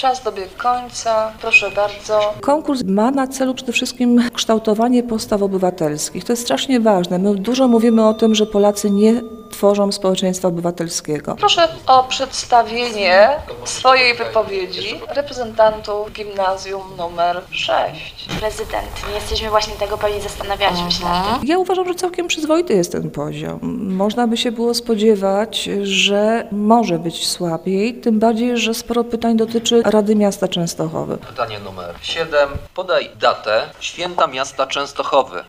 Czas dobiegł końca. Proszę bardzo. Konkurs ma na celu przede wszystkim kształtowanie postaw obywatelskich. To jest strasznie ważne. My dużo mówimy o tym, że Polacy nie tworzą społeczeństwa obywatelskiego. Proszę o przedstawienie swojej wypowiedzi reprezentantów gimnazjum numer 6. Prezydent. Nie jesteśmy właśnie tego pewnie zastanawialiśmy się nad tym. Ja uważam, że całkiem przyzwoity jest ten poziom. Można by się było spodziewać, że może być słabiej, tym bardziej, że sporo pytań dotyczy Rady Miasta Częstochowy. Pytanie numer 7. Podaj datę święta miasta Częstochowy.